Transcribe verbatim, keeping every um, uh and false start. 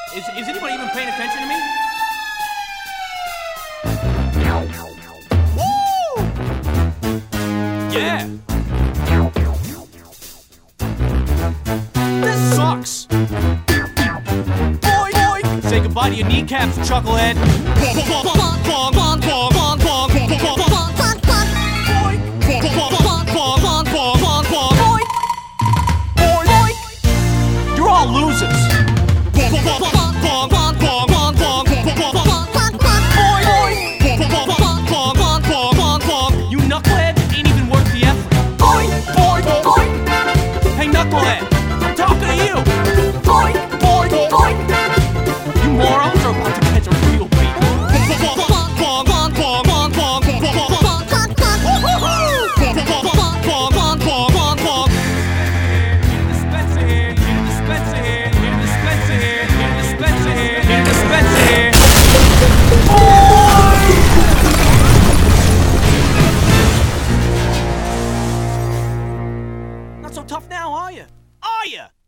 Is, is anybody even paying attention to me? Woo! Yeah. This sucks. Boy, boy. Say goodbye to your kneecaps, chucklehead. You're all losers. You knucklehead ain't even worth the effort. Hey knucklehead, I'm talking to you. You morons are about to catch a real beat. Not so tough now, are you? Are you?